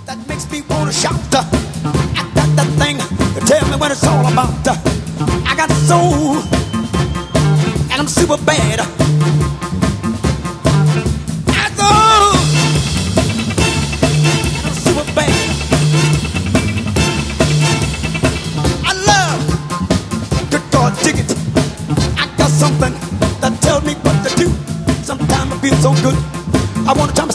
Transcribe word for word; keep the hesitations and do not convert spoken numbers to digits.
that makes me wanna shout. I got that thing to tell me what it's all about. I got soul, and I'm super bad. I know, and I'm super bad. I love good God, dig it. I got something that tells me what to do. Sometimes I feel so good. I wanna